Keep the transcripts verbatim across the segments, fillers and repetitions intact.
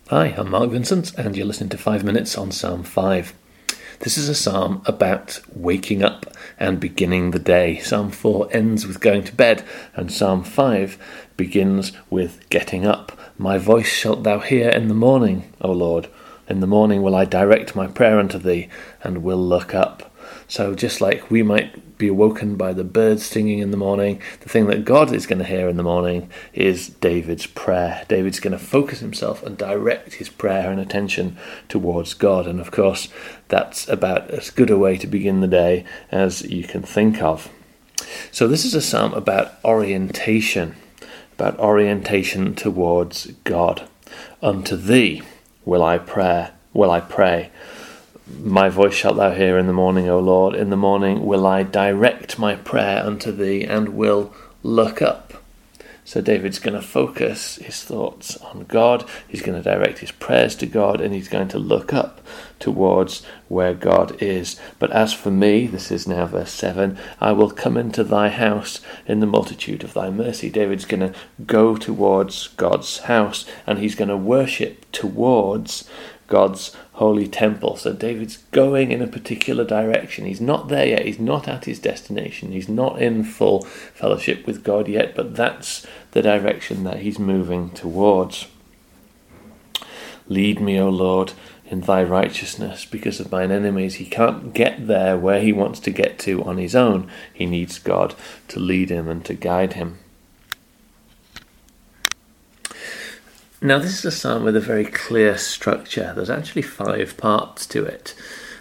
Hi, I'm Mark Vincent, and you're listening to five minutes on Psalm five. This is a psalm about waking up and beginning the day. Psalm four ends with going to bed, and Psalm five begins with getting up. My voice shalt thou hear in the morning, O Lord. In the morning will I direct my prayer unto thee, and will look up. So just like we might be awoken by the birds singing in the morning, the thing that God is going to hear in the morning is David's prayer. David's going to focus himself and direct his prayer and attention towards God. And of course, that's about as good a way to begin the day as you can think of. So this is a psalm about orientation, about orientation towards God. Unto thee will I pray, will I pray. My voice shalt thou hear in the morning, O Lord. In the morning will I direct my prayer unto thee, and will look up. So David's going to focus his thoughts on God. He's going to direct his prayers to God, and he's going to look up towards where God is. But as for me, this is now verse seven, I will come into thy house in the multitude of thy mercy. David's going to go towards God's house, and he's going to worship towards God's holy temple. So David's going in a particular direction. He's not there yet. He's not at his destination. He's not in full fellowship with God yet, but that's the direction that he's moving towards. Lead me, O Lord, in thy righteousness because of mine enemies. He can't get there where he wants to get to on his own. He needs God to lead him and to guide him. Now, this is a psalm with a very clear structure. There's actually five parts to it,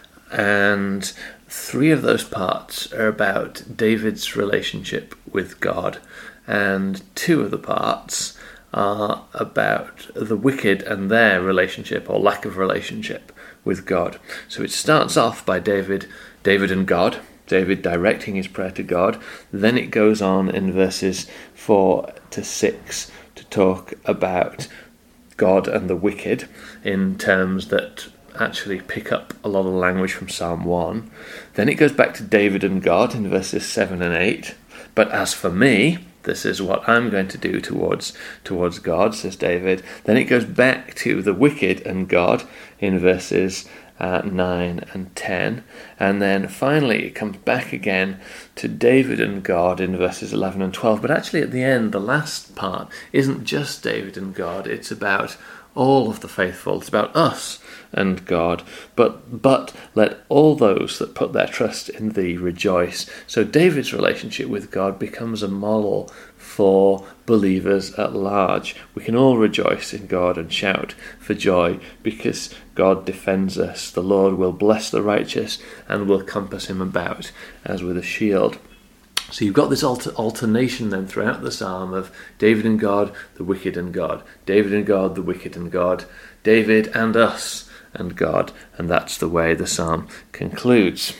and three of those parts are about David's relationship with God, and two of the parts are about the wicked and their relationship or lack of relationship with God. So it starts off by David, David and God, David directing his prayer to God. Then it goes on in verses four to six to talk about God and the wicked in terms that actually pick up a lot of language from Psalm one. Then it goes back to David and God in verses seven and eight. But as for me, this is what I'm going to do towards towards God, says David. Then it goes back to the wicked and God in verses uh, nine and ten. And then finally it comes back again to David and God in verses eleven and twelve. But actually at the end, the last part isn't just David and God. It's about all of the faithful. It's about us and God. But but let all those that put their trust in thee rejoice. So David's relationship with God becomes a model for believers at large. We can all rejoice in God and shout for joy because God defends us. The Lord will bless the righteous and will compass him about as with a shield. So you've got this alter- alternation then throughout the psalm of David and God, the wicked and God. David and God, the wicked and God. David and us and God. And that's the way the psalm concludes.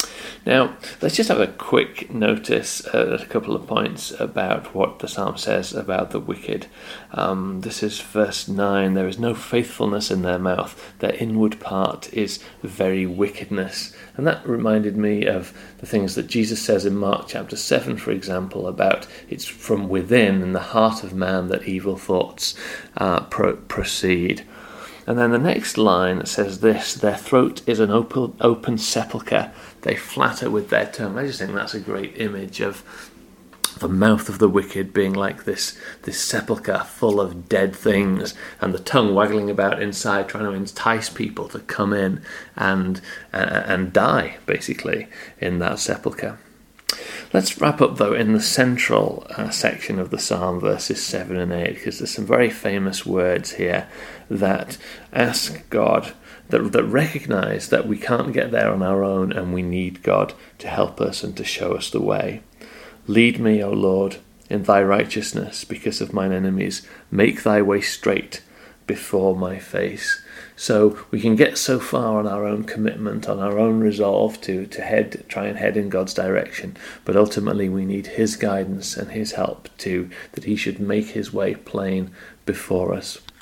Now, let's just have a quick notice at a couple of points about what the psalm says about the wicked. Um, this is verse nine. There is no faithfulness in their mouth. Their inward part is very wickedness. And that reminded me of the things that Jesus says in Mark chapter seven, for example, about it's from within, in the heart of man, that evil thoughts uh, pro- proceed. And then the next line says this, their throat is an open, open sepulchre. They flatter with their tongue. I just think that's a great image of the mouth of the wicked being like this, this sepulchre full of dead things, and the tongue waggling about inside, trying to entice people to come in and uh, and die, basically, in that sepulchre. Let's wrap up, though, in the central uh, section of the psalm, verses seven and eight, because there's some very famous words here that ask God, that, that recognise that we can't get there on our own and we need God to help us and to show us the way. Lead me, O Lord, in thy righteousness because of mine enemies. Make thy way straight before my face. So we can get so far on our own commitment, on our own resolve to, to head, try and head in God's direction, but ultimately we need his guidance and his help too, that he should make his way plain before us.